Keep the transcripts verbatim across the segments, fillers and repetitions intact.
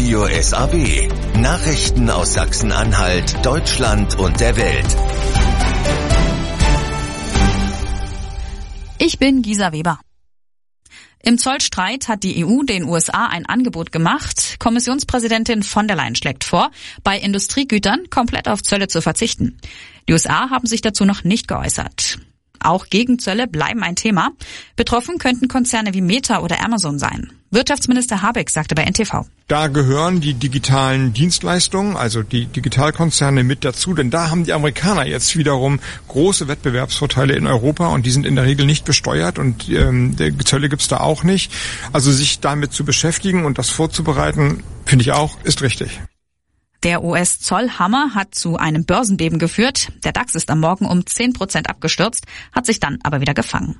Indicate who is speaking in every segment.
Speaker 1: Radio S A W. Nachrichten aus Sachsen-Anhalt, Deutschland und der Welt.
Speaker 2: Ich bin Gisa Weber. Im Zollstreit hat die E U den U S A ein Angebot gemacht. Kommissionspräsidentin von der Leyen schlägt vor, bei Industriegütern komplett auf Zölle zu verzichten. Die U S A haben sich dazu noch nicht geäußert. Auch Gegenzölle bleiben ein Thema. Betroffen könnten Konzerne wie Meta oder Amazon sein. Wirtschaftsminister Habeck sagte bei N T V.
Speaker 3: Da gehören die digitalen Dienstleistungen, also die Digitalkonzerne mit dazu, denn da haben die Amerikaner jetzt wiederum große Wettbewerbsvorteile in Europa und die sind in der Regel nicht besteuert und ähm, der Zölle gibt's da auch nicht. Also sich damit zu beschäftigen und das vorzubereiten, finde ich auch, ist richtig.
Speaker 2: Der U S-Zollhammer hat zu einem Börsenbeben geführt. Der DAX ist am Morgen um zehn Prozent abgestürzt, hat sich dann aber wieder gefangen.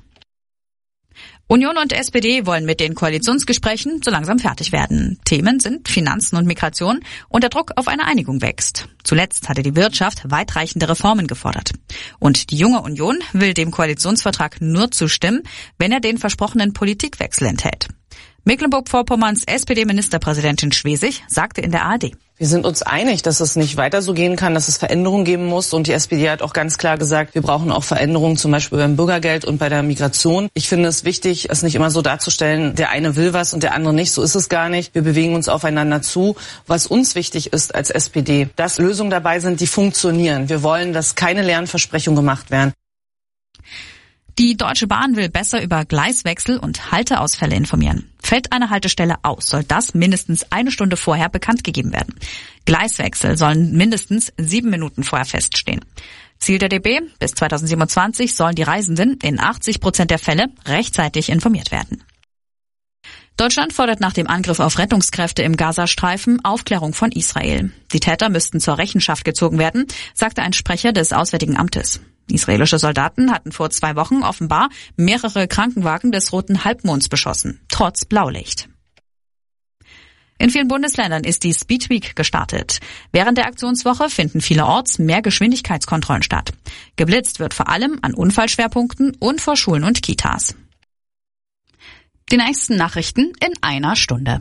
Speaker 2: Union und S P D wollen mit den Koalitionsgesprächen so langsam fertig werden. Themen sind Finanzen und Migration und der Druck auf eine Einigung wächst. Zuletzt hatte die Wirtschaft weitreichende Reformen gefordert. Und die junge Union will dem Koalitionsvertrag nur zustimmen, wenn er den versprochenen Politikwechsel enthält. Mecklenburg-Vorpommerns S P D-Ministerpräsidentin Schwesig sagte in der A R D.
Speaker 4: Wir sind uns einig, dass es nicht weiter so gehen kann, dass es Veränderungen geben muss. Und die S P D hat auch ganz klar gesagt, wir brauchen auch Veränderungen, zum Beispiel beim Bürgergeld und bei der Migration. Ich finde es wichtig, es nicht immer so darzustellen, der eine will was und der andere nicht. So ist es gar nicht. Wir bewegen uns aufeinander zu. Was uns wichtig ist als S P D, dass Lösungen dabei sind, die funktionieren. Wir wollen, dass keine leeren Versprechungen gemacht werden.
Speaker 2: Die Deutsche Bahn will besser über Gleiswechsel und Halteausfälle informieren. Fällt eine Haltestelle aus, soll das mindestens eine Stunde vorher bekannt gegeben werden. Gleiswechsel sollen mindestens sieben Minuten vorher feststehen. Ziel der D B, bis zweitausendsiebenundzwanzig sollen die Reisenden in achtzig Prozent der Fälle rechtzeitig informiert werden. Deutschland fordert nach dem Angriff auf Rettungskräfte im Gazastreifen Aufklärung von Israel. Die Täter müssten zur Rechenschaft gezogen werden, sagte ein Sprecher des Auswärtigen Amtes. Israelische Soldaten hatten vor zwei Wochen offenbar mehrere Krankenwagen des Roten Halbmonds beschossen, trotz Blaulicht. In vielen Bundesländern ist die Speed Week gestartet. Während der Aktionswoche finden vielerorts mehr Geschwindigkeitskontrollen statt. Geblitzt wird vor allem an Unfallschwerpunkten und vor Schulen und Kitas. Die nächsten Nachrichten in einer Stunde.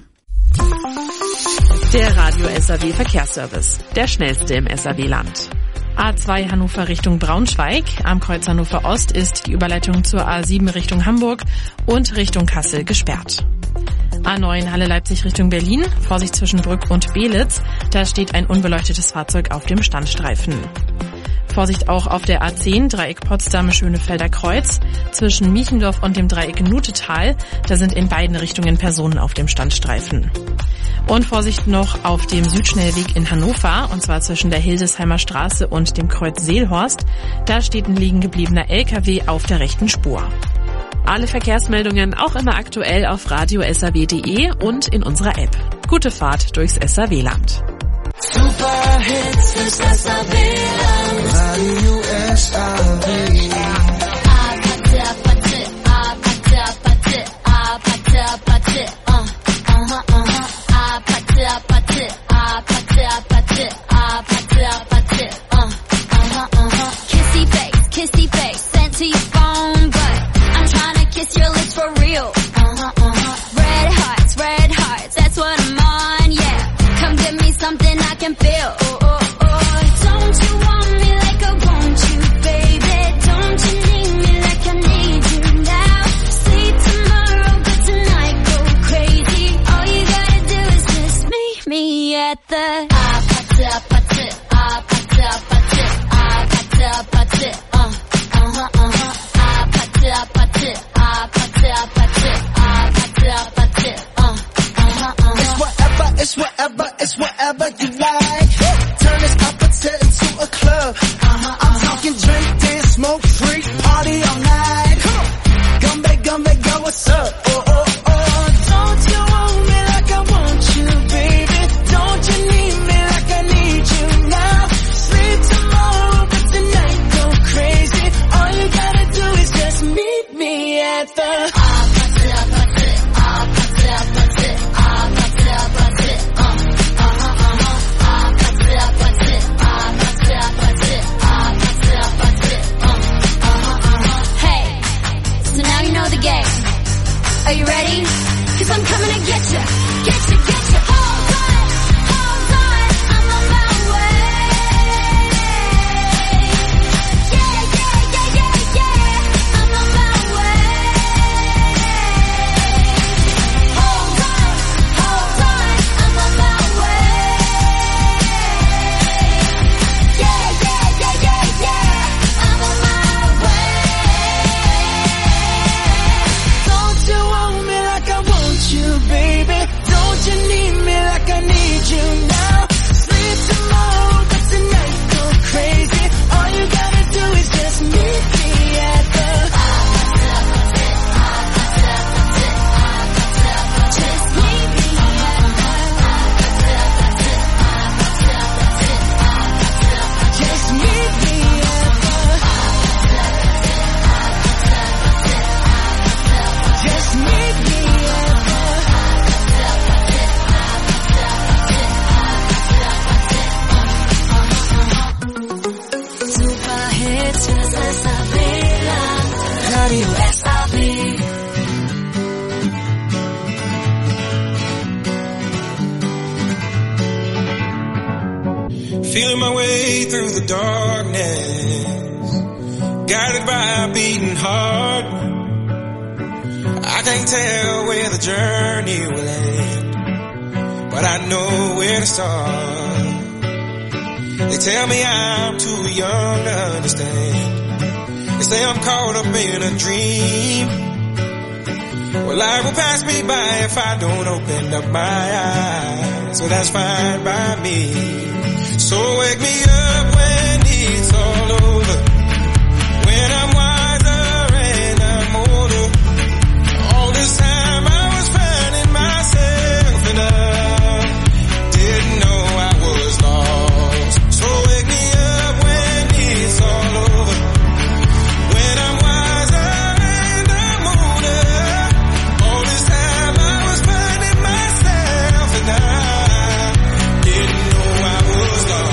Speaker 5: Der Radio S A W Verkehrsservice, der schnellste im S A W-Land. A zwei Hannover Richtung Braunschweig. Am Kreuz Hannover Ost ist die Überleitung zur A sieben Richtung Hamburg und Richtung Kassel gesperrt. A neun Halle Leipzig Richtung Berlin. Vorsicht zwischen Brück und Belitz. Da steht ein unbeleuchtetes Fahrzeug auf dem Standstreifen. Vorsicht auch auf der A zehn Dreieck Potsdam Schönefelder Kreuz. Zwischen Miechendorf und dem Dreieck Nutetal. Da sind in beiden Richtungen Personen auf dem Standstreifen. Und Vorsicht noch auf dem Südschnellweg in Hannover, und zwar zwischen der Hildesheimer Straße und dem Kreuz Seelhorst. Da steht ein liegen gebliebener L K W auf der rechten Spur. Alle Verkehrsmeldungen auch immer aktuell auf radio S A W punkt de und in unserer App. Gute Fahrt durchs S A W-Land.
Speaker 6: Super Hits fürs S A W-Land. Radio S A W. Kissy face, kissy face, sent to your phone, but I'm trying to kiss your lips for real. Uh-huh, uh-huh. Red hearts, red hearts, that's what I'm on, yeah. Come give me something I can feel. Oh, oh, oh. Don't you want me like I want you, baby? Don't you need me like I need you now? Sleep tomorrow, but tonight go crazy. All you gotta do is just meet me at the
Speaker 7: It's whatever, it's whatever you like. Turn this opposite into a club. Uh-huh, I'm talking drink, dance, smoke, freak, party all night. Gumbe, gumbe, go, what's up? Oh, oh, oh. Don't you want me like I want you, baby? Don't you need me like I need you now? Sleep tomorrow, but tonight go crazy. All you gotta do is just meet me at the
Speaker 8: Feeling my way through the darkness, guided by a beating heart. I can't tell where the journey will end, but I know where to start. They tell me I'm too young to understand. They say I'm caught up in a dream. Well, life will pass me by if I don't open up my eyes, so that's fine by me. So wake me up when it's all over, when I'm wiser and I'm older. All this time I was finding myself and I didn't know I was lost. So wake me up when it's all over, when I'm wiser and I'm older. All this time I was finding myself and I didn't know I was lost.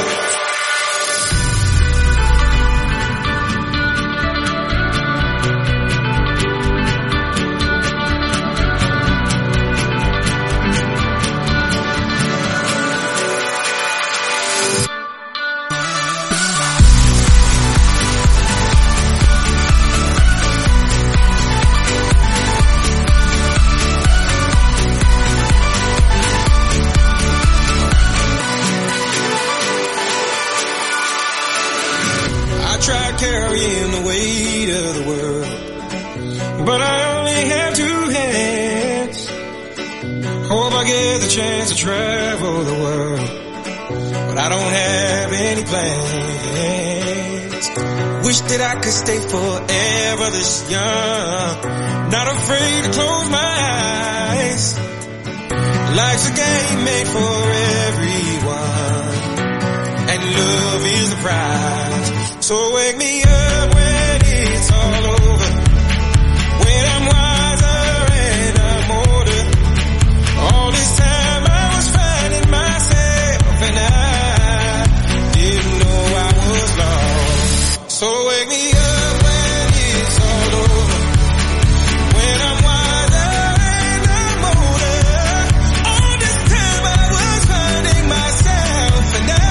Speaker 8: Tried carrying the weight of the world, but I only have two hands. Hope I get the chance to travel the world, but I don't have any plans. Wish that I could stay forever this young, not afraid to close my eyes. Life's a game made for everyone, and love is the prize. So wake me up when it's all over, when I'm wiser and I'm older. All this time I was finding myself and I didn't know I was lost. So wake me up when it's all over, when I'm wiser and I'm older. All this time I was finding myself and I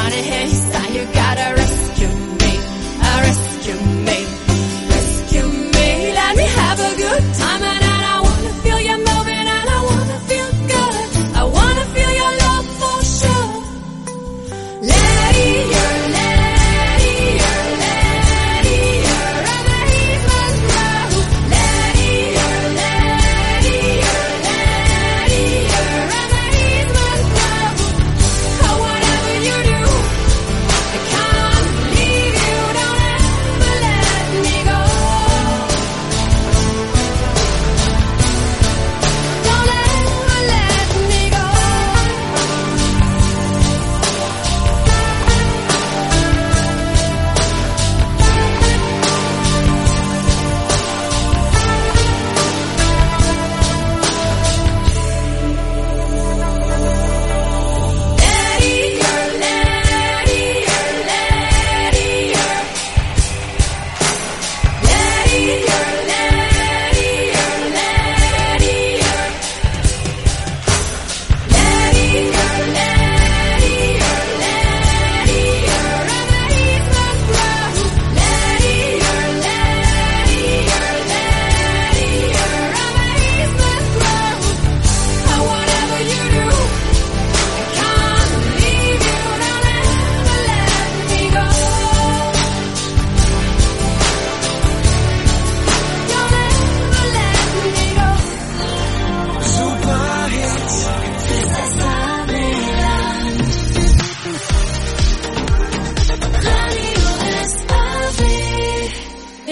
Speaker 8: You gotta rescue me, uh, rescue me, rescue me.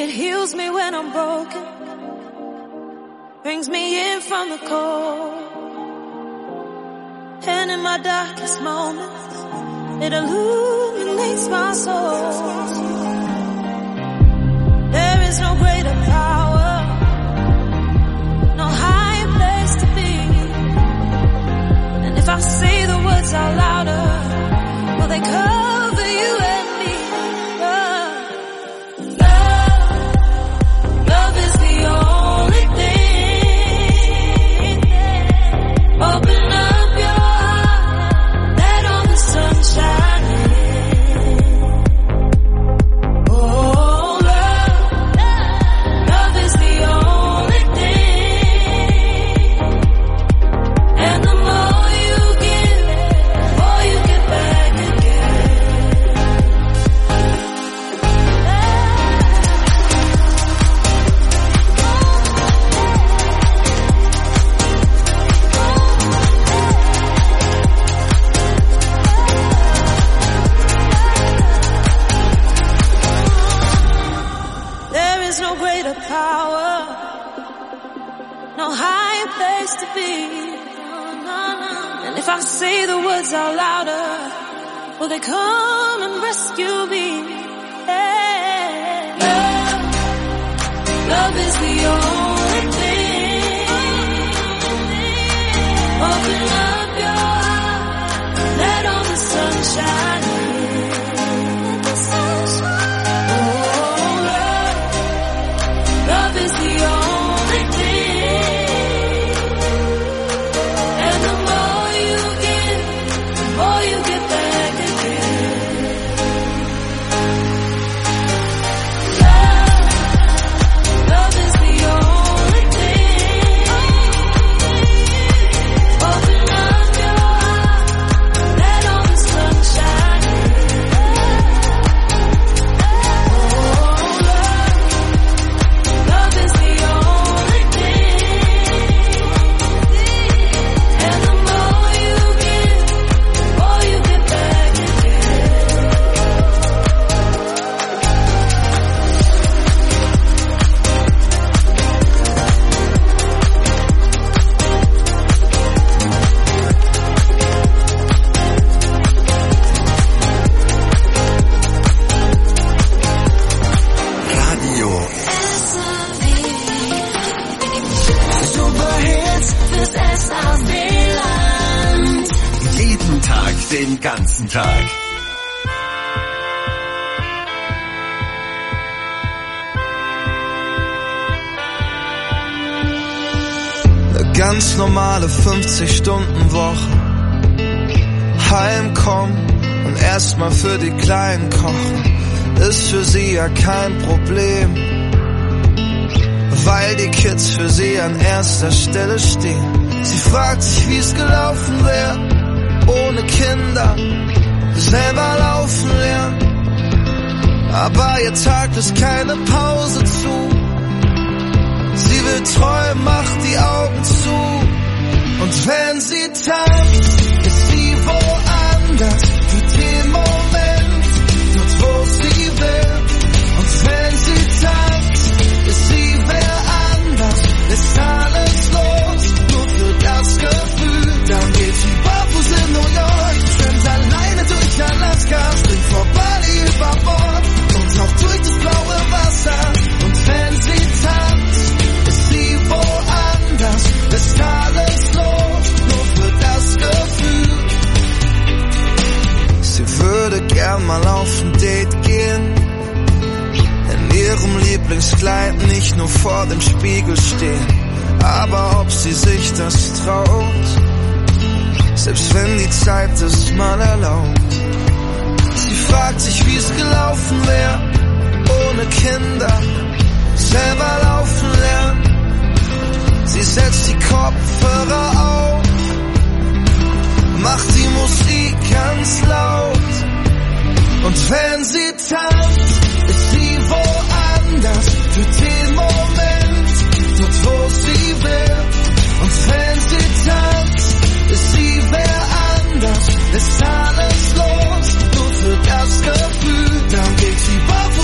Speaker 9: It heals me when I'm broken, brings me in from the cold. And in my darkest moments, it illuminates my soul. There is no greater power, no higher place to be. And if I say the words out louder, will they cover you and me? Love, love, love is the only thing. Open up your heart, let all the sun shine in. Oh, love, love is the only thing. And the more you give, the more you get back again. There is no greater power, no higher place to be. And if I say the words out louder, will they come and rescue me? Yeah. Love, love is the only thing. Open up your heart, let all the sun shine in. Oh, love, love is the only thing. And the more you give, the more you get back again. Love, love is the only thing. Open up your heart, let all the sun shine in. Oh, love, love is the only thing. And the more you give, the more you get back again.
Speaker 1: Radio
Speaker 7: Superhits fürs S A W-Land.
Speaker 1: jeden Tag, den ganzen Tag.
Speaker 10: Eine ganz normale fünfzig-Stunden-Woche. Heimkommen und erstmal für die Kleinen kochen, ist für sie ja kein Problem, weil die Kids für sie an erster Stelle stehen. Sie fragt sich, wie es gelaufen wäre, ohne Kinder, selber laufen lernen. Aber ihr Tag ist keine Pause zu. Sie will träumen, macht die Augen zu. Und wenn sie tanzt, ist sie woanders für den Moment, dort wo sie will. Und wenn sie tanzt, ist sie wer anders, ist alles los, nur für das Gefühl. Dann geht sie barfuß in New York, schwimmt alleine durch Alaska, springt vor Bali über Bord und taucht durch das blaue Wasser. Und wenn sie tanzt, ist sie woanders, ist alles los, nur für das Gefühl. Sie würde gern mal auf ein Date gehen, in ihrem Lieblingskleid nicht nur vor dem Spiegel stehen. Aber ob sie sich das traut, selbst wenn die Zeit es mal erlaubt. Sie fragt sich, wie es gelaufen wäre, ohne Kinder, selber laufen lernen. Sie setzt die Kopfhörer auf, macht die Musik ganz laut. Und wenn sie tanzt, ist sie woanders für den Moment, dort wo sie will. Und wenn sie tanzt, ist sie wer anders, ist alles los, nur für das Gefühl. Dann geht sie barfuß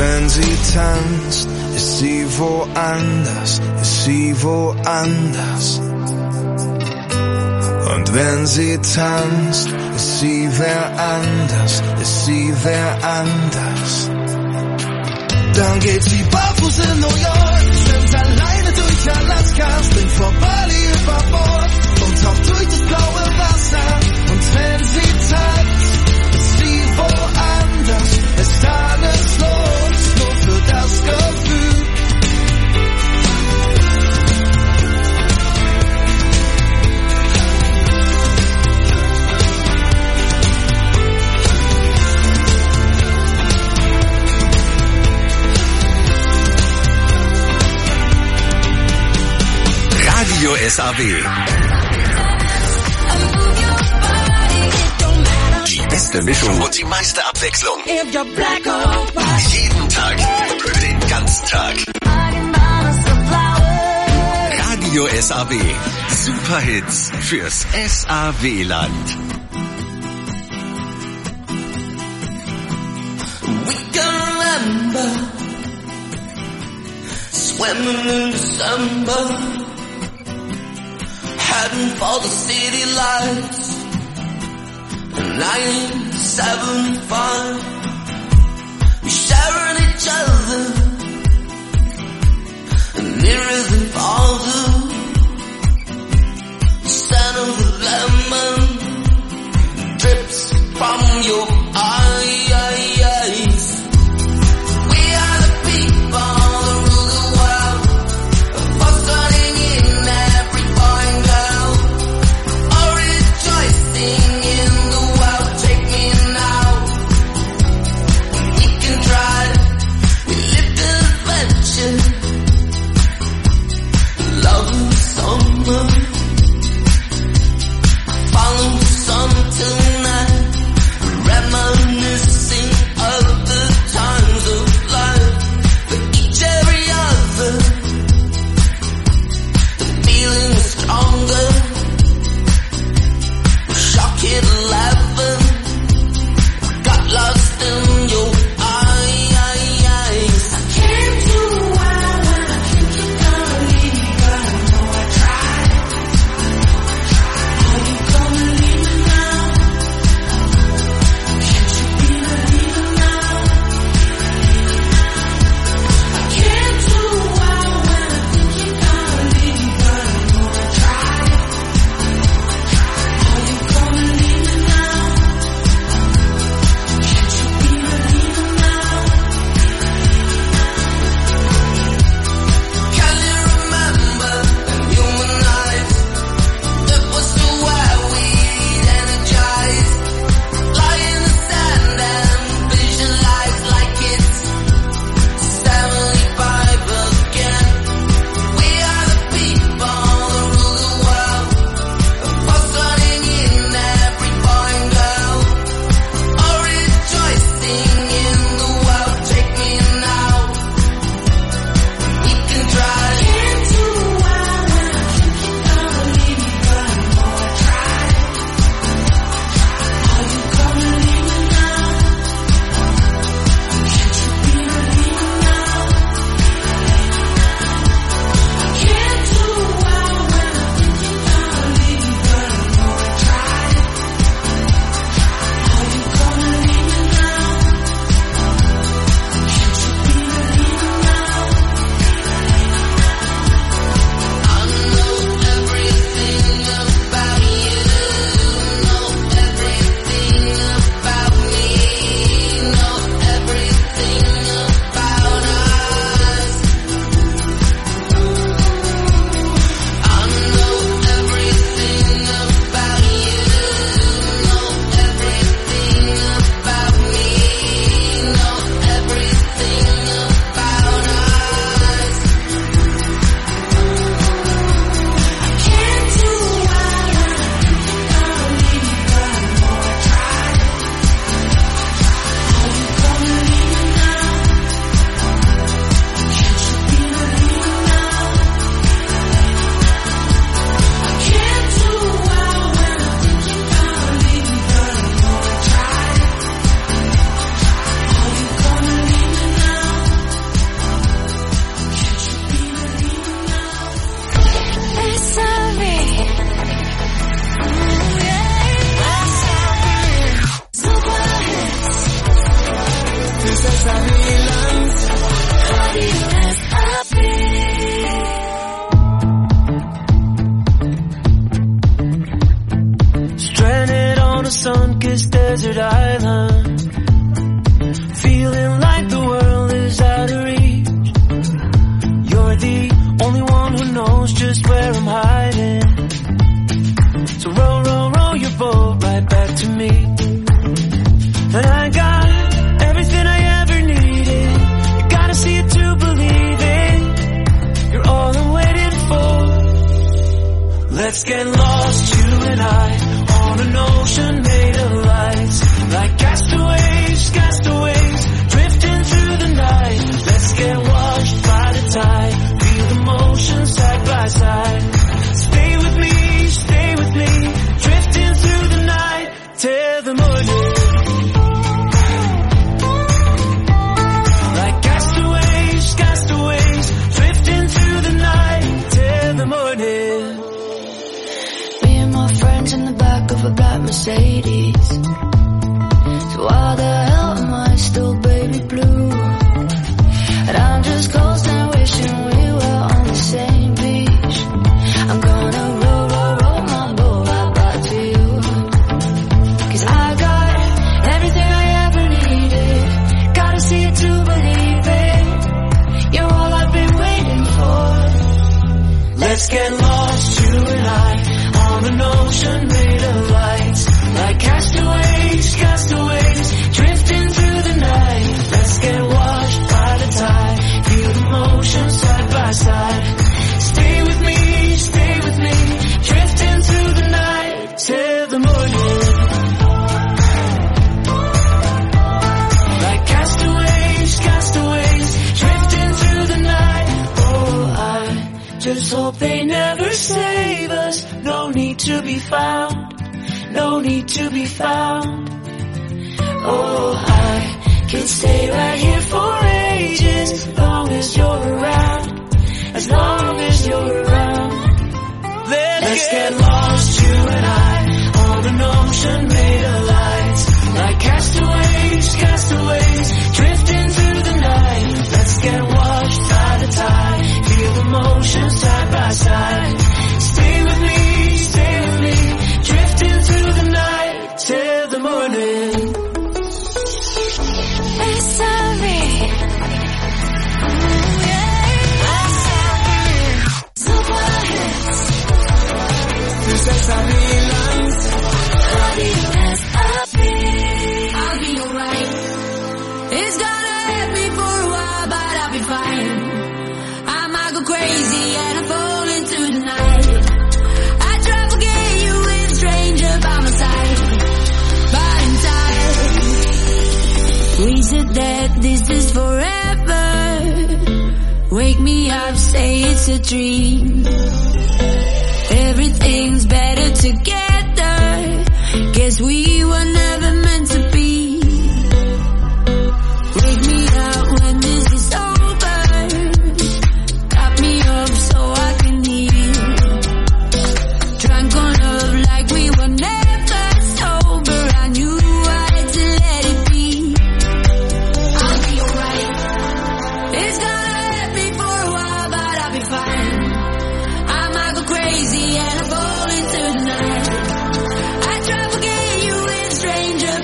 Speaker 10: wenn sie tanzt, ist sie woanders, ist sie woanders. Und wenn sie tanzt, ist sie wer anders, ist sie wer anders. Dann geht sie barfuß in New York, schwimmt alleine durch Alaska, springt vor Bali über Bord und taucht durch das blaue Wasser. Und wenn sie tanzt, ist sie woanders, ist alles los, nur für das Gefühl.
Speaker 1: Radio S A W. Die beste Mischung und die meiste Abwechslung. Jeden Tag, für den ganzen Tag. Radio S A W. Superhits fürs S A W-Land.
Speaker 11: We can remember swimming in December, heading for the city lights. nineteen seventy-five, we sharing each other, nearer than farther. The scent of the lemon drips from your eyes. We are the people that rule the world, fostering in every boy and girl, all rejoicing in the world. Take me now,
Speaker 7: Land.
Speaker 6: Radio S A B.
Speaker 7: Stranded on a sun-kissed desert island, feeling like the world is out of reach. You're the only one who knows just where I'm hiding. So row, row, row your boat right back to me. And I got everything I ever needed. You gotta see it to believe it. You're all I'm waiting for. Let's get lost, you and I, on an ocean made of lights. Like castaways, castaways, drifting through the night. Let's get washed by the tide, feel the motion side by side. Stay with me, stay with me, drifting through the night till the morning. Like castaways, castaways, drifting through the night till the morning.
Speaker 6: Me and my friends in the back of a black Mercedes. So why the hell am I still baby blue? And I'm just coasting, wishing we were on the same beach. I'm gonna roll, roll, roll my boat right back to you. Cause I got everything I ever needed. Gotta see it to believe it. You're all I've been waiting for.
Speaker 7: Let's get lost, you and I, on an ocean made of lights. Like castaways, castaways, drifting through the night. Let's get washed by the tide, feel the motion side by side. Stay with me, stay with me, drifting through the night till the morning. Like castaways, castaways, drifting through the night. Oh, I just hope they never save us. No need to be found, no need to be found. Oh, I can stay right here for ages, as long as you're around, as long as you're around. Let's, Let's get lost, you and I, on an ocean made of lights. Like castaways, castaways, drifting through the night. Let's get washed by the tide, feel the motion side by side. Stay with me, stay with me, drifting through the night till the morning.
Speaker 6: S A B.
Speaker 7: This is S A B Land.
Speaker 6: Radio S A B. I'll be alright. It's gonna hit me for a while, but I'll be fine. I might go crazy and I fall into the night. I try to forget you with a stranger by my side, but inside we said that this is forever. Wake me up, say it's a dream. Everything's better together. Guess we were never meant to be. Wake me up when this is over. Got me up so I can heal. Drunk on love like we were never sober. I knew I had to let it be. I'll be alright. It's gonna hurt me for a while, but I'll be fine. I might go crazy and I fall into the night. I try to forget you with a stranger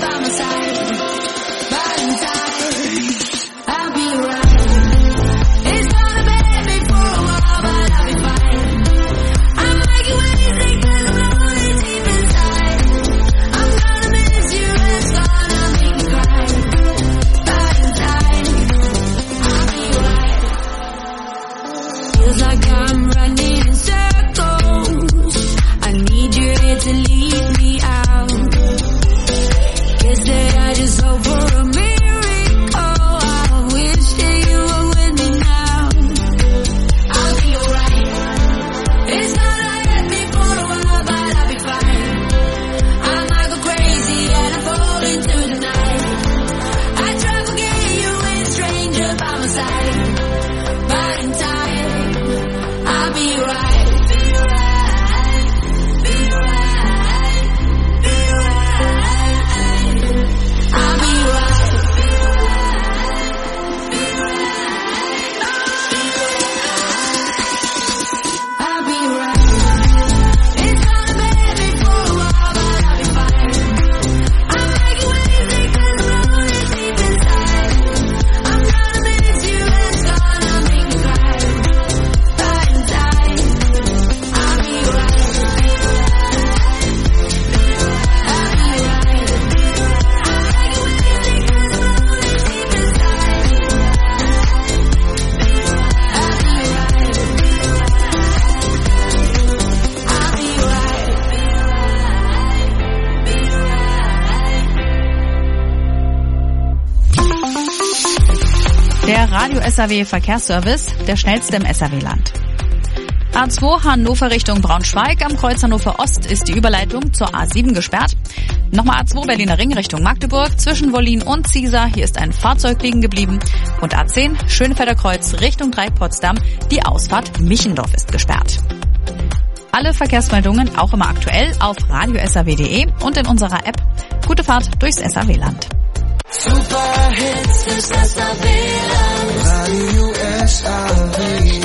Speaker 2: Der Radio S R W Verkehrsservice, der schnellste im S R W-Land. A zwei Hannover Richtung Braunschweig, am Kreuz Hannover Ost ist die Überleitung zur A sieben gesperrt. Nochmal A zwei Berliner Ring Richtung Magdeburg, zwischen Wollin und Ziesar, hier ist ein Fahrzeug liegen geblieben. Und A zehn Schönefelder Kreuz Richtung Dreieck Potsdam, die Ausfahrt Michendorf ist gesperrt. Alle Verkehrsmeldungen auch immer aktuell auf radio s r w punkt de und in unserer App. Gute Fahrt durchs S R W-Land.
Speaker 7: Super Hits fürs S R W-Land. Radio S R W.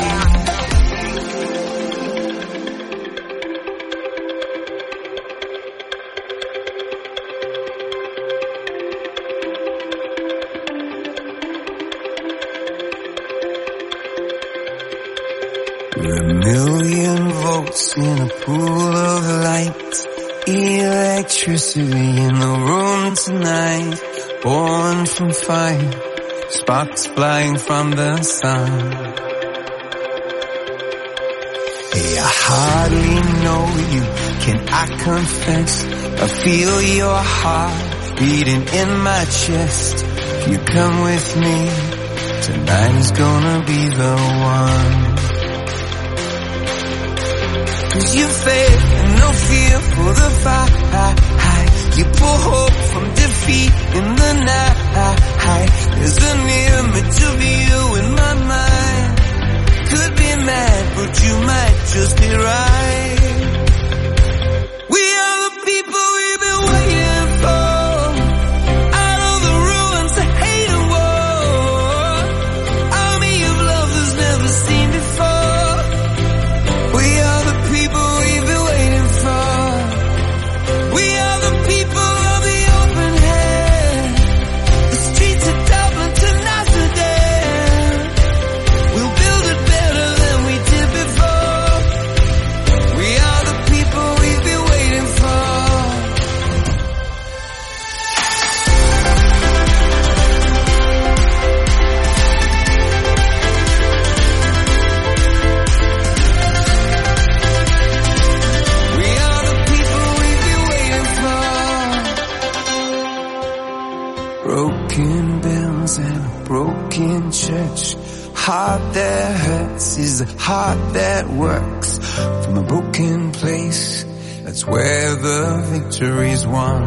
Speaker 10: We're a million volts in a pool of light. Electricity in the room tonight. Born from fire, sparks flying from the sun. Hey, I hardly know you, can I confess? I feel your heart beating in my chest. If you come with me, tonight is gonna be the one. Cause you faith and no fear for the fight. You pull hope from defeat in the night. There's an image of you in my mind. Could be mad, but you might just be right. We are the people we've been waiting for. Out of the ruins of hate and war. Army of love that's never seen before. We are the people we've been waiting for. We are the people of the open hand. The streets of Dublin to Amsterdam. We'll build it better than we did before. We are the people we've been waiting for. We are the people we've been waiting for. Broken bells and a broken church. Heart that hurts is a heart that works. From a broken place, that's where the victory's won.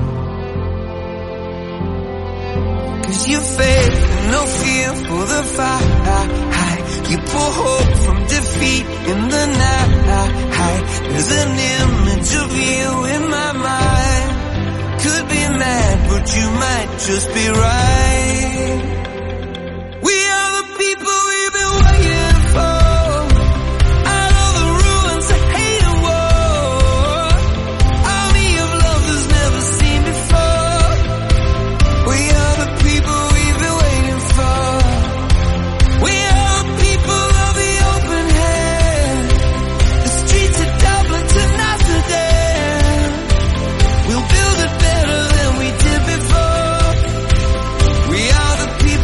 Speaker 10: Cause you faith and no fear for the fight. You pull hope from defeat in the night. There's an image of you in my mind. Could be mad, but you might just be right. We are the people we've been waiting for. Out of the ruins of hate and war. Army of love that's never seen before. We are the people we've been waiting for. We are the people of the open hand. The streets of Dublin to Amsterdam. We'll build it better than we did before. We are the people.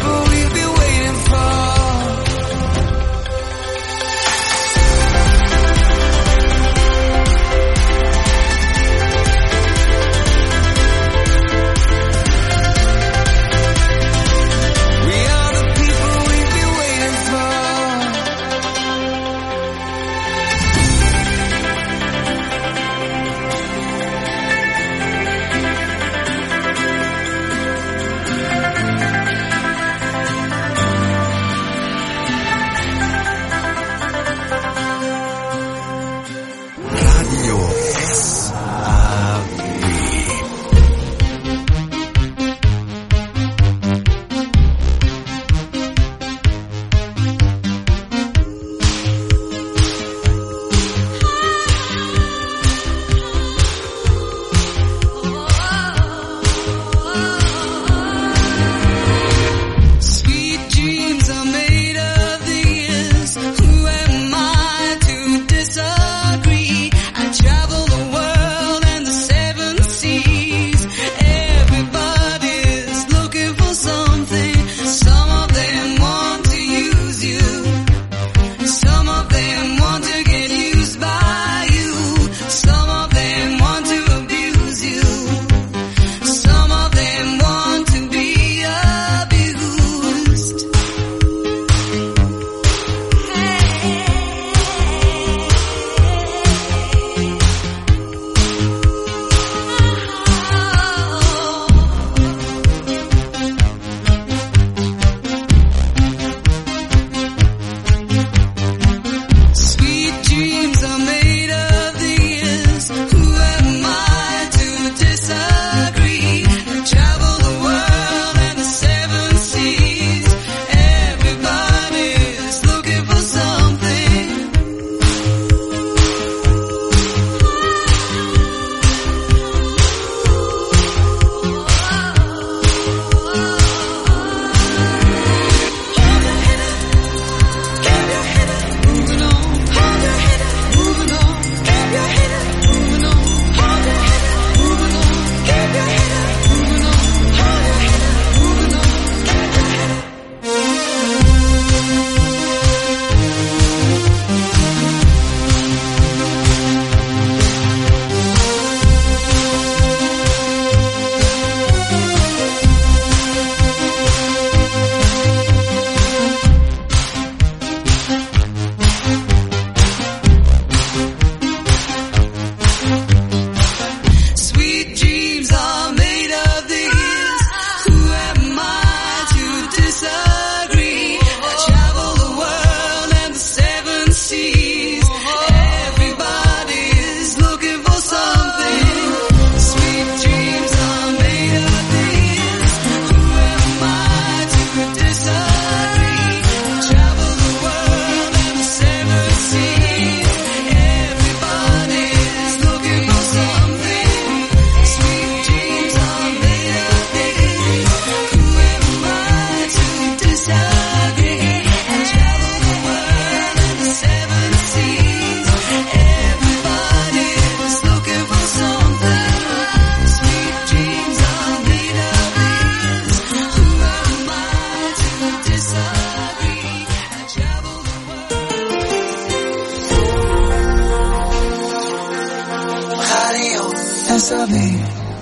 Speaker 10: S R W.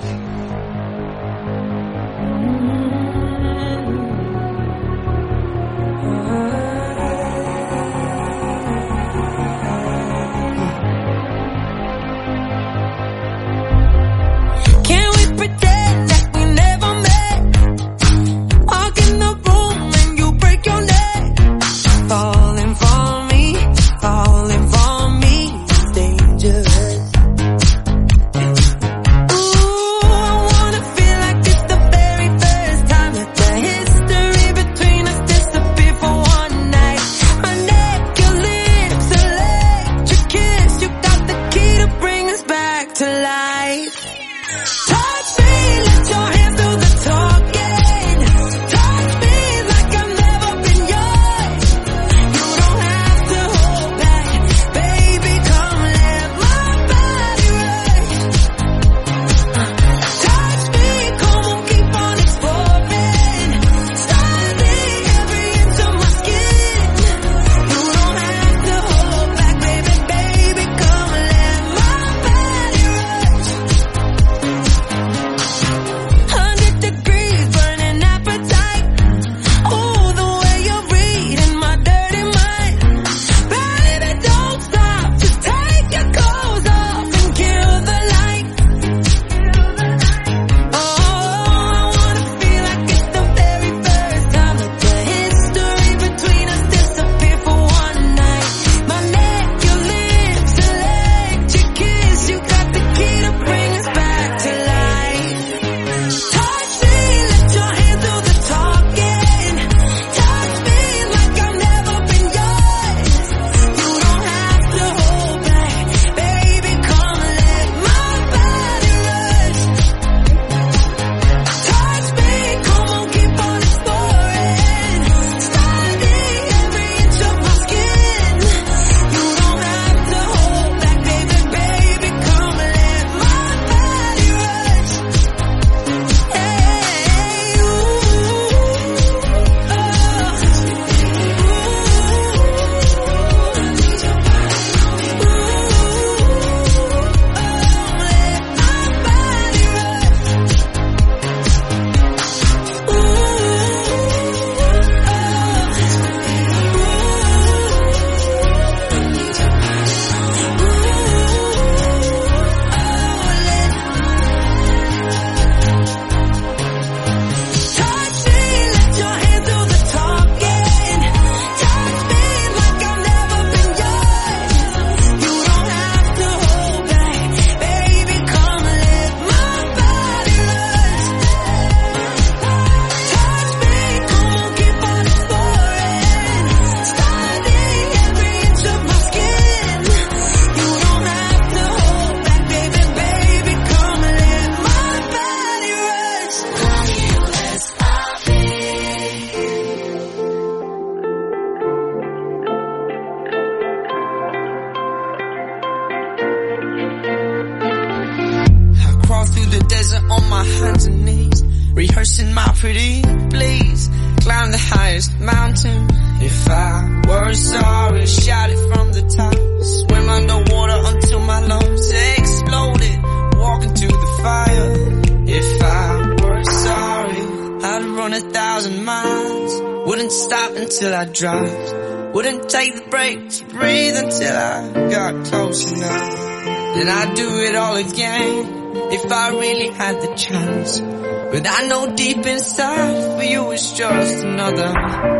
Speaker 11: rehearsing my pretty please. Climb the highest mountain. If I were sorry, shout it from the top. Swim underwater until my lungs exploded. Walk into the fire. If I were sorry, I'd run a thousand miles. Wouldn't stop until I dropped. Wouldn't take the break to breathe until I got close enough. Then I'd do it all again if I really had the chance. But I know deep inside for you it's just another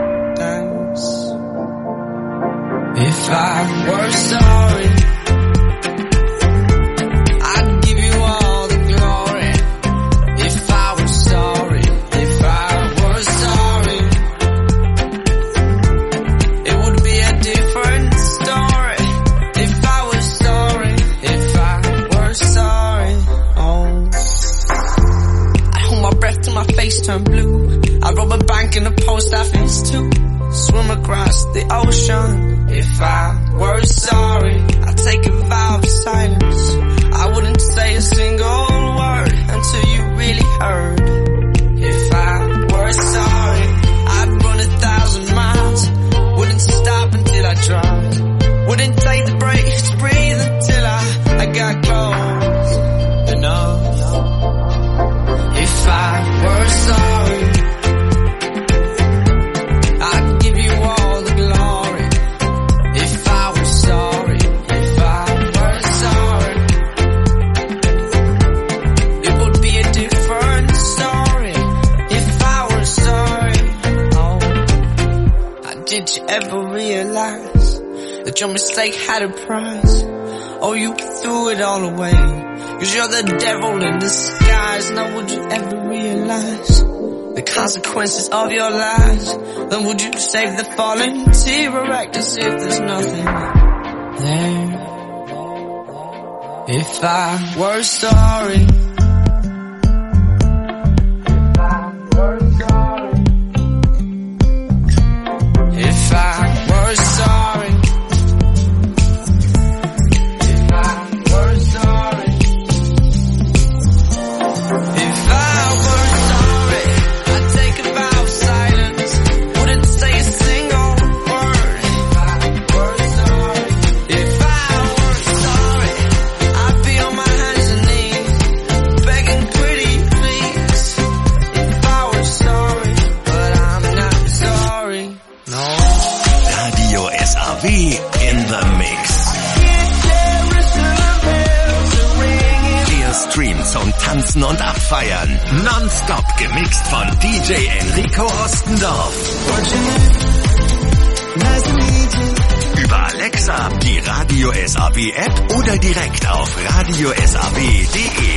Speaker 11: dance. If I were sorry, I'd give you all the glory. If I were sorry, if I were sorry, it would be a different story. If I was sorry, if I were sorry, oh. I hold my breath till my face turn blue. I rob a bank in a post office too. Swim across the ocean. If I were sorry, I'd take a vow of silence. I wouldn't say a single word until you really heard. If I were sorry, I'd run a thousand miles. Wouldn't stop until I tried. Wouldn't take the break to breathe until I, I got close enough. did you ever realize that your mistake had a price? Oh, you threw it all away, cause you're the devil in disguise. Now would you ever realize the consequences of your lies? Then would you save the falling tear or act as if there's nothing there? If I were sorry, if I were sorry, if I were sorry, if I were sorry, I'd take a vow of silence, wouldn't say a single word. If I were sorry, if I were sorry, I'd be on my hands and knees, begging pretty please. If I were sorry, but I'm not sorry, no.
Speaker 1: Radio S A W in the Mix. Ihr Stream zum Tanzen und Abfeiern. Nonstop gemixt von D J Enrico Ostendorf. Über Alexa, die Radio S A W App oder direkt auf radio s a w punkt d e.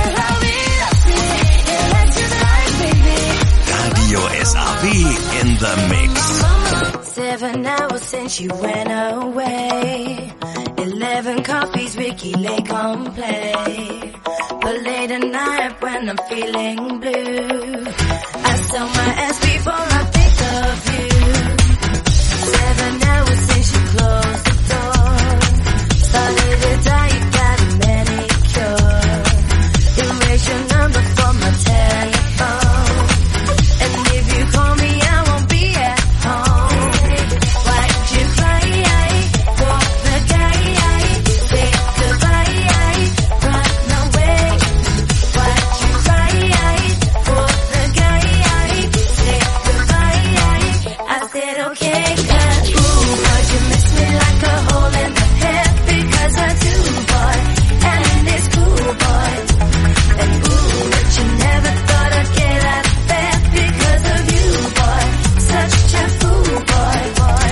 Speaker 1: Radio S A W in the Mix.
Speaker 9: Seven hours since you went away. Eleven copies Ricky Lake on play. But late at night when I'm feeling blue, I sell my ass before I think of you. Seven hours since you closed the door. Started to die, you got a manicure. Erase your number from my telephone. And if you call me, I won't be at home. Why'd you cry? Walk the guy. Say goodbye. Run away. Why'd you cry? Walk the guy. Say goodbye. I said okay, 'cause ooh, but you miss me like a hole in the head, because I do, boy, and it's cool, boy. And ooh, but you never thought I'd get out of bed because of you, boy. Such a fool, boy, boy.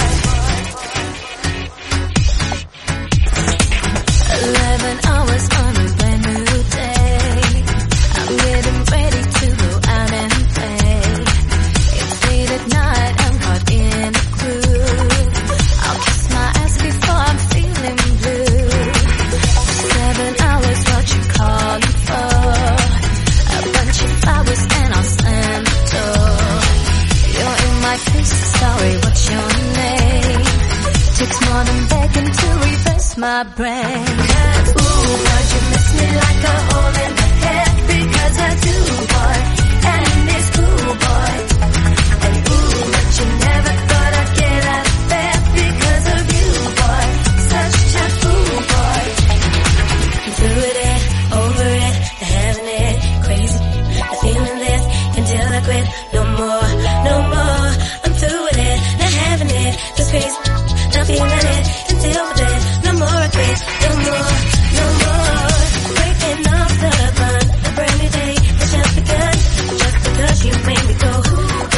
Speaker 9: Eleven hours on a brand new day. I'm getting ready to go out and play. It's late at night, I'm caught in a groove. I'll kiss my ass before I'm feeling blue. Seven hours, what you calling for? A bunch of flowers and I'll slam the door. You're in my face, sorry, what's your name? Takes more than begging to reverse my brain. Ooh, but you miss me like a hole in the head, because I do, boy, and it's cool, boy. And ooh, but you never thought I'd get out of bed because of you, boy. Such a fool, boy. I'm through with it, over it, the having it, crazy, the feeling this until I quit. No more, no more. I'm through with it, not having it, just crazy, not feeling it until I quit. No more I quit, no more, no more. Breaking off the bond, a brand new day has just begun. Just because you made me go, ooh,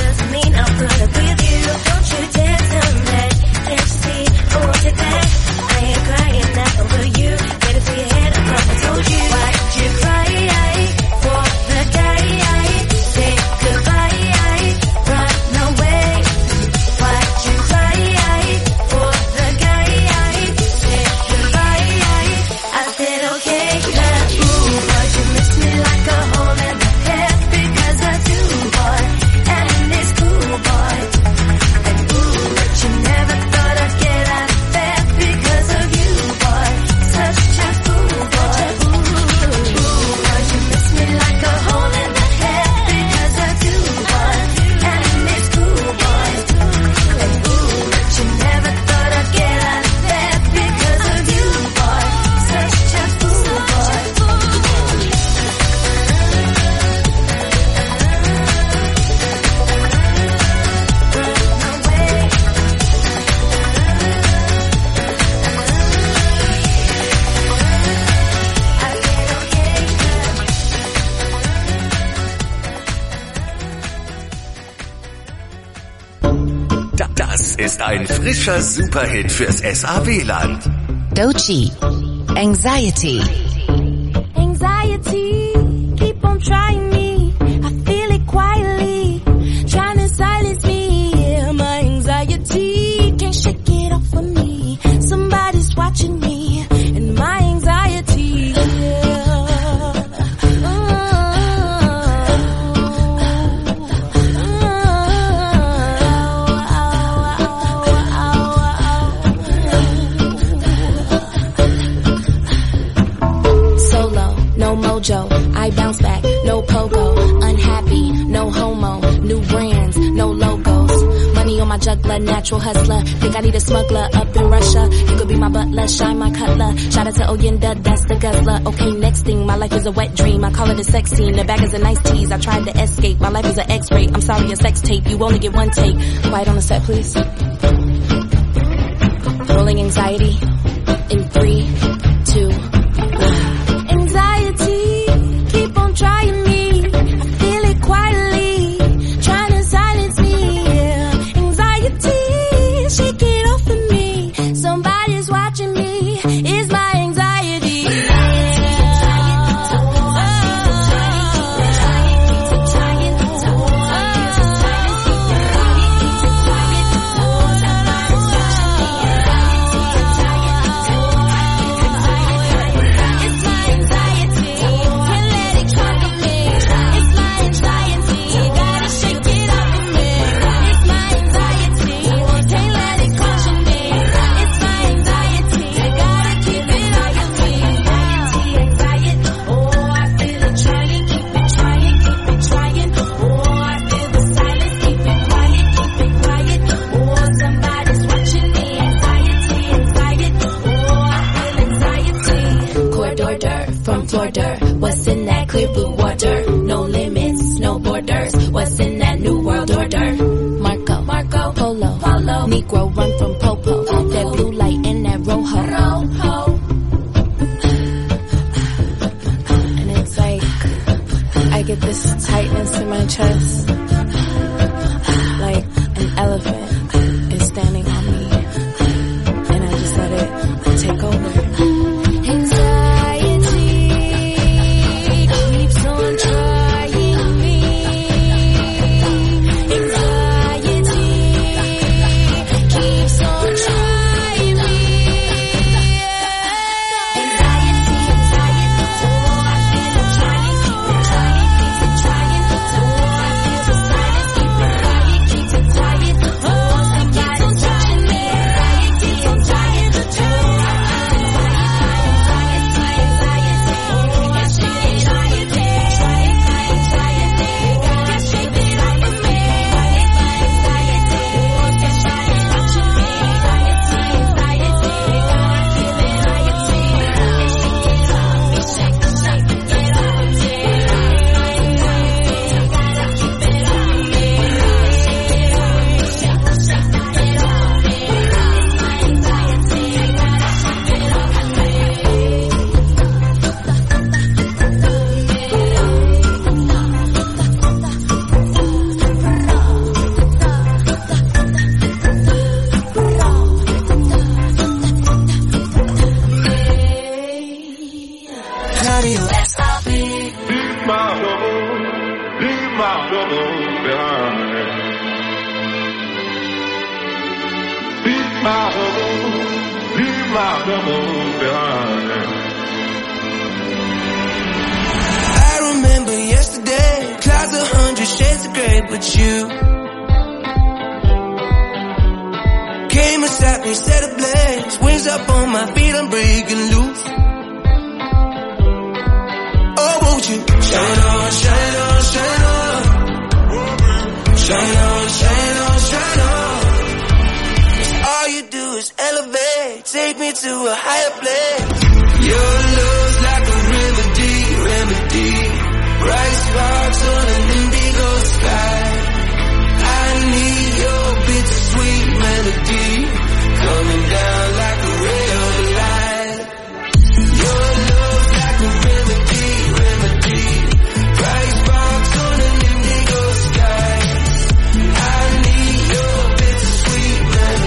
Speaker 1: ist ein frischer Superhit fürs S A W-Land.
Speaker 12: Doechii, Anxiety.
Speaker 9: Anxiety, keep on trying me. I feel it quietly, trying to silence me. Yeah, my anxiety can't shake it off of me. Somebody's watching me, and my anxiety. Yeah.
Speaker 13: I bounce back, no pogo, unhappy, no homo, new brands, no logos, money on my juggler, natural hustler, think I need a smuggler up in Russia, you could be my butler, shine my cutler, shout out to Oyenda, that's the guzzler, okay next thing, my life is a wet dream, I call it a sex scene, the bag is a nice tease, I tried to escape, my life is an x-ray, I'm sorry a sex tape, you only get one take, quiet on the set please, rolling anxiety, in three, two, one, anxiety. Trying me, I feel it quietly, trying to silence me, yeah. Anxiety, shake it off of me, somebody's watching me, it's my anxiety, what's in that clear blue water? No limits, no borders. What's in that new world order? Marco, Marco, Polo, Polo. Negro run from Popo. That blue light and that rojo. Rojo. And it's like I get this tightness in my chest, like an elephant is standing on me, and I just let it take over.
Speaker 11: I remember yesterday, clouds a hundred shades of grey, but you came and sat me, set ablaze, wings up on my feet, I'm breaking loose. Oh, won't you shine on, shine on, shine on, shine on, shine on, shine on. 'Cause all you do is elevate, take me to a higher place. Your love's like a remedy, remedy. Bright sparks on an indigo sky. I need your bittersweet melody coming down like a ray of light. Your love's like a remedy, remedy. Bright sparks on an indigo sky. I need your bittersweet melody.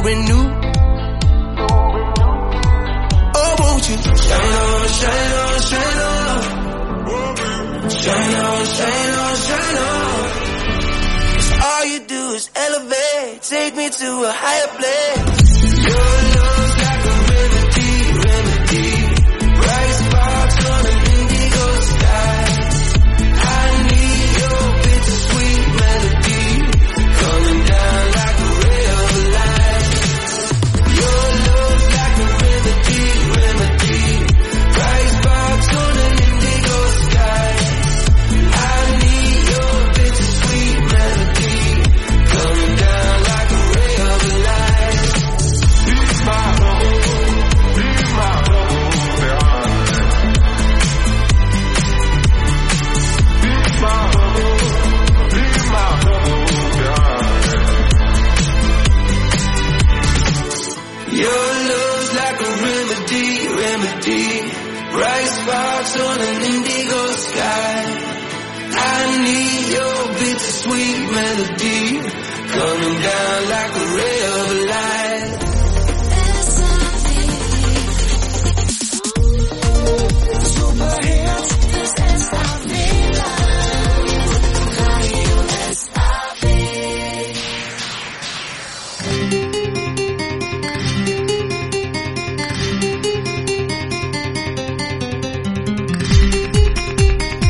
Speaker 11: renew. Oh, won't you shine on, shine on, shine on. Shine on, shine on, shine on. 'Cause all you do is elevate, take me to a higher place. Your love's like a remedy, remedy. Bright sparks on an indigo sky. I need your bittersweet melody, coming down like a ray of light. Your love's like a remedy, remedy. Bright sparks on an indigo sky. I need your bittersweet melody, coming down like a ray of light. Be my home, be my home, be my home, be my home. Your love's like a remedy, remedy. Bright sparks on an indigo sky. I need your bittersweet melody, coming down like a ray of light. Super hits, this is our Radio S A V.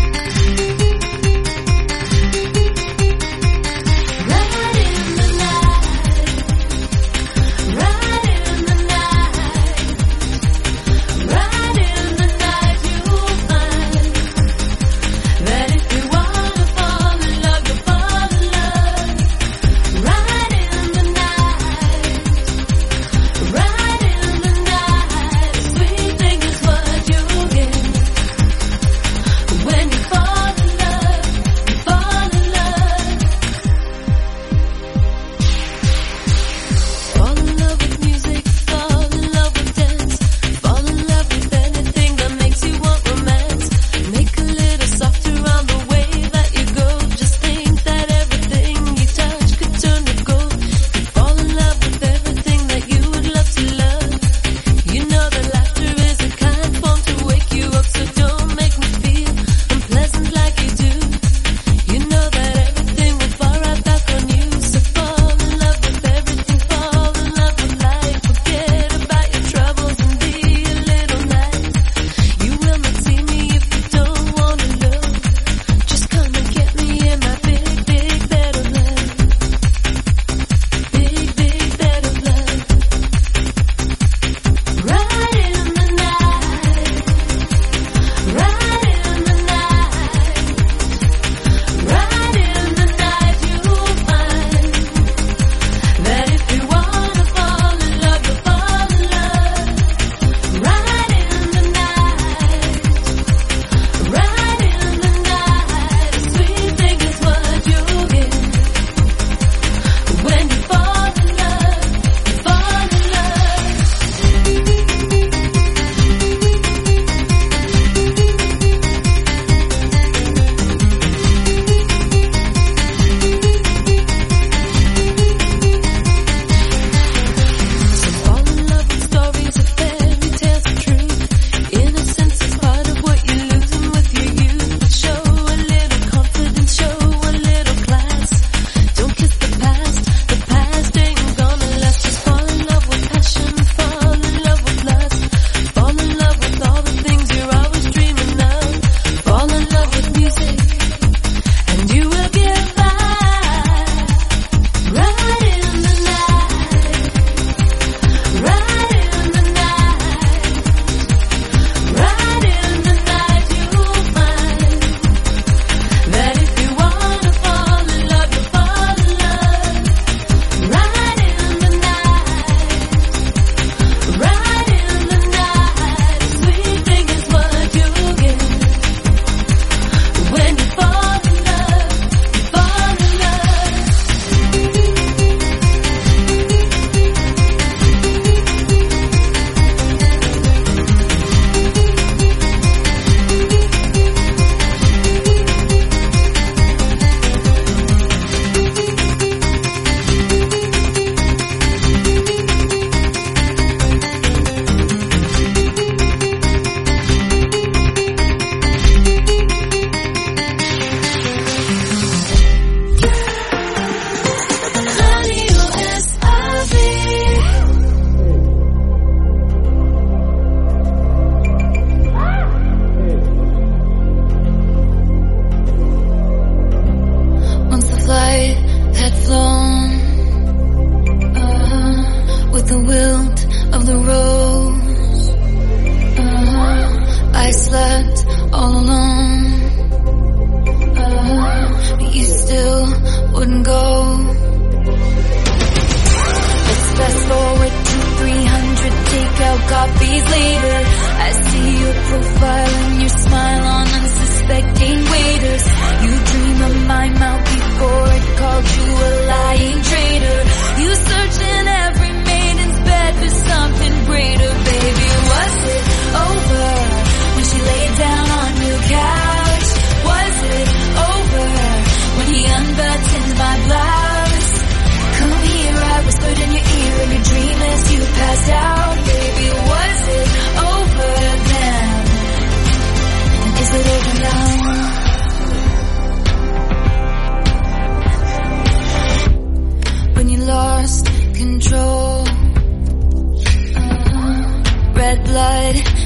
Speaker 6: Blood in the night.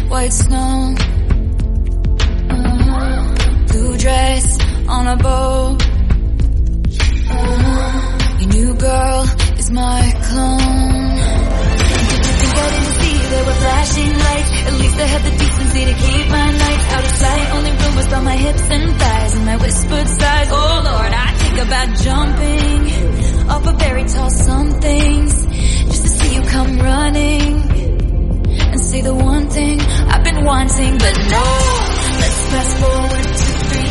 Speaker 14: white snow. Uh-huh. Blue dress on a boat. Uh-huh. Your new girl is my clone. Did you think I didn't see there were flashing lights? At least I had the decency to keep my nights out of sight. Only room was on my hips and thighs and my whispered sighs. Oh Lord, I think about jumping off a very tall somethings just to see you come running and say the one thing I've been wanting. But no, let's fast forward to three.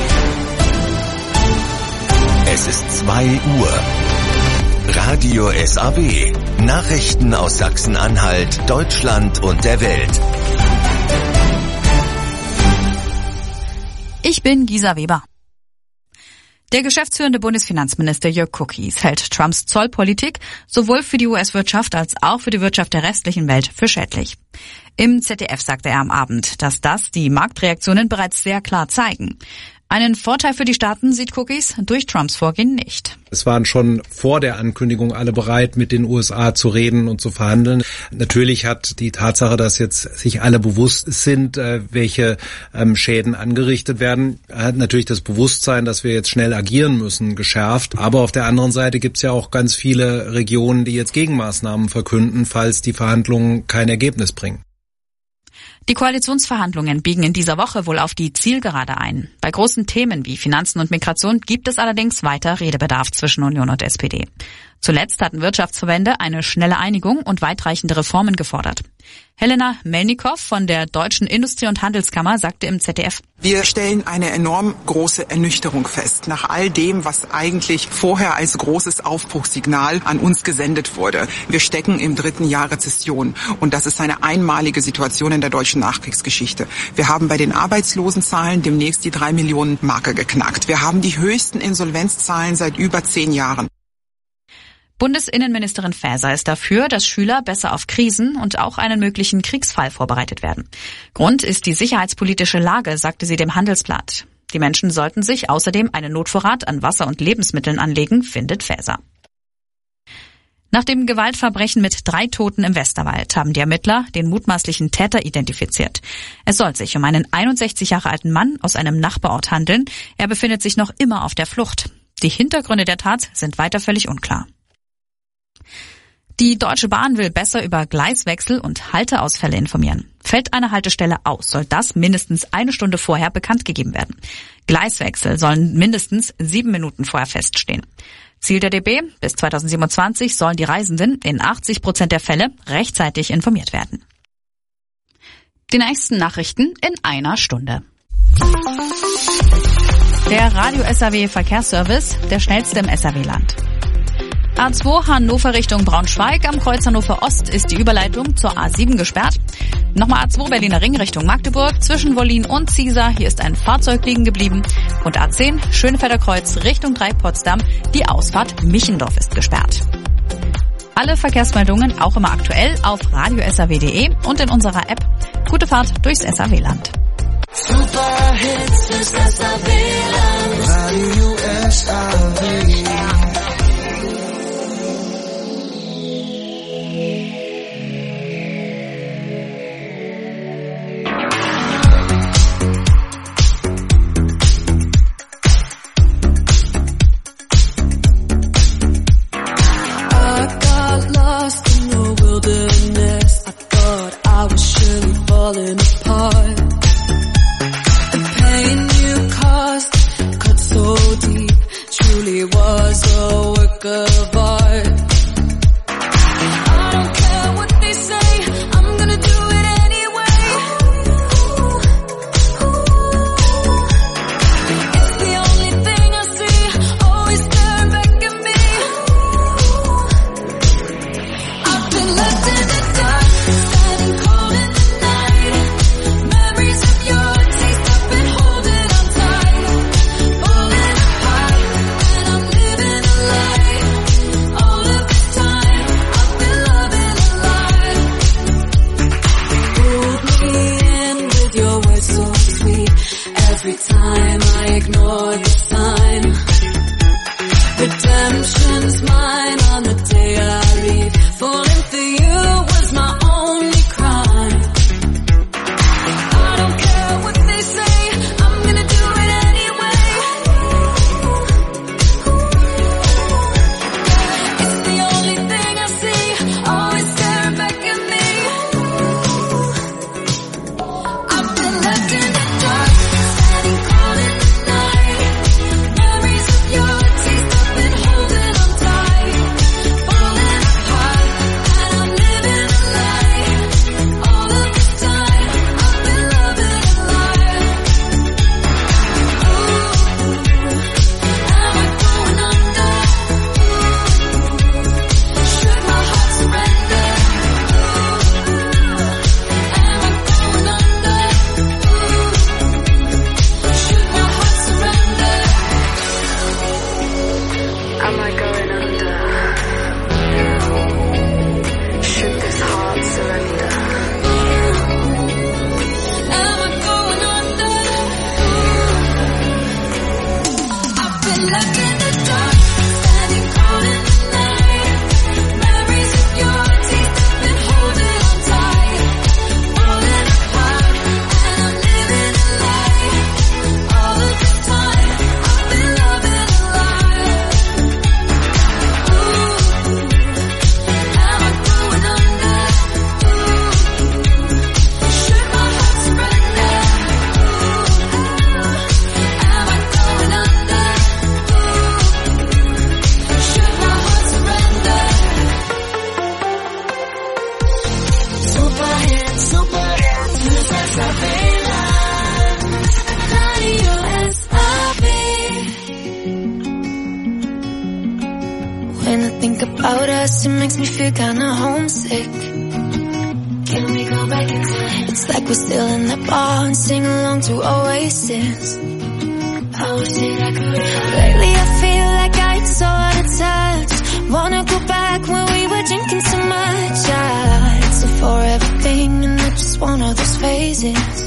Speaker 1: Es ist zwei Uhr. Radio S A W. Nachrichten aus Sachsen-Anhalt, Deutschland und der Welt.
Speaker 2: Ich bin Gisa Weber. Der geschäftsführende Bundesfinanzminister Jörg Kukies hält Trumps Zollpolitik sowohl für die U S-Wirtschaft als auch für die Wirtschaft der restlichen Welt für schädlich. Im Z D F sagte er am Abend, dass das die Marktreaktionen bereits sehr klar zeigen. Einen Vorteil für die Staaten sieht Kukies durch Trumps Vorgehen nicht.
Speaker 15: Es waren schon vor der Ankündigung alle bereit, mit den U S A zu reden und zu verhandeln. Natürlich hat die Tatsache, dass jetzt sich alle bewusst sind, welche Schäden angerichtet werden, hat natürlich das Bewusstsein, dass wir jetzt schnell agieren müssen, geschärft. Aber auf der anderen Seite gibt es ja auch ganz viele Regionen, die jetzt Gegenmaßnahmen verkünden, falls die Verhandlungen kein Ergebnis bringen.
Speaker 2: Die Koalitionsverhandlungen biegen in dieser Woche wohl auf die Zielgerade ein. Bei großen Themen wie Finanzen und Migration gibt es allerdings weiter Redebedarf zwischen Union und S P D. Zuletzt hatten Wirtschaftsverbände eine schnelle Einigung und weitreichende Reformen gefordert. Helena Melnikow von der Deutschen Industrie- und Handelskammer sagte im Z D F:
Speaker 16: Wir stellen eine enorm große Ernüchterung fest, nach all dem, was eigentlich vorher als großes Aufbruchssignal an uns gesendet wurde. Wir stecken im dritten Jahr Rezession und das ist eine einmalige Situation in der deutschen Nachkriegsgeschichte. Wir haben bei den Arbeitslosenzahlen demnächst die drei Millionen Marke geknackt. Wir haben die höchsten Insolvenzzahlen seit über zehn Jahren.
Speaker 2: Bundesinnenministerin Faeser ist dafür, dass Schüler besser auf Krisen und auch einen möglichen Kriegsfall vorbereitet werden. Grund ist die sicherheitspolitische Lage, sagte sie dem Handelsblatt. Die Menschen sollten sich außerdem einen Notvorrat an Wasser und Lebensmitteln anlegen, findet Faeser. Nach dem Gewaltverbrechen mit drei Toten im Westerwald haben die Ermittler den mutmaßlichen Täter identifiziert. Es soll sich um einen einundsechzig Jahre alten Mann aus einem Nachbarort handeln. Er befindet sich noch immer auf der Flucht. Die Hintergründe der Tat sind weiter völlig unklar. Die Deutsche Bahn will besser über Gleiswechsel und Halteausfälle informieren. Fällt eine Haltestelle aus, soll das mindestens eine Stunde vorher bekannt gegeben werden. Gleiswechsel sollen mindestens sieben Minuten vorher feststehen. Ziel der D B: bis zweitausendsiebenundzwanzig sollen die Reisenden in achtzig Prozent der Fälle rechtzeitig informiert werden. Die nächsten Nachrichten in einer Stunde. Der Radio S A W Verkehrsservice, der schnellste im S A W-Land. A zwei Hannover Richtung Braunschweig, am Kreuz Hannover Ost ist die Überleitung zur A sieben gesperrt. Nochmal A zwei Berliner Ring Richtung Magdeburg, zwischen Wollin und Ziesar, hier ist ein Fahrzeug liegen geblieben. Und A zehn Schönefelder Kreuz Richtung Dreieck Potsdam, die Ausfahrt Michendorf ist gesperrt. Alle Verkehrsmeldungen auch immer aktuell auf radio s a w punkt d e und in unserer App. Gute Fahrt durchs S A W-Land.
Speaker 7: Super Hits fürs S A W-Land. Radio S A W.
Speaker 14: Falling apart. The pain you caused cut so deep. think about us, it makes me feel kinda homesick. Can we go back in time? It's like we're still in the bar and sing along to Oasis. I wish that I could. Lately I feel like I'm so out of touch. Wanna go back when we were drinking so much. I, it's a forever thing and I just want all those phases.